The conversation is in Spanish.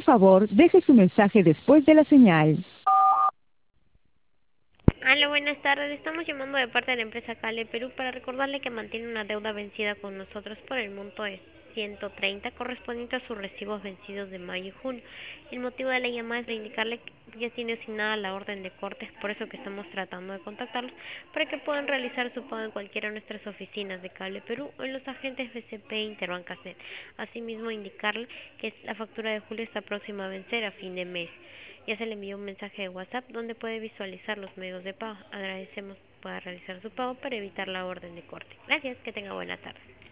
Por favor, deje su mensaje después de la señal. Hola, buenas tardes. Estamos llamando de parte de la empresa Cale Perú para recordarle que mantiene una deuda vencida con nosotros por el monto de 130 correspondiente a sus recibos vencidos de mayo y junio. El motivo de la llamada es de indicarle que ya tiene asignada la orden de cortes, por eso que estamos tratando de contactarlos para que puedan realizar su pago en cualquiera de nuestras oficinas de Cable Perú o en los agentes BCP e Interbancasnet. Asimismo, indicarle que la factura de julio está próxima a vencer a fin de mes. Ya se le envió un mensaje de WhatsApp donde puede visualizar los medios de pago. Agradecemos pueda realizar su pago para evitar la orden de corte. Gracias, que tenga buena tarde.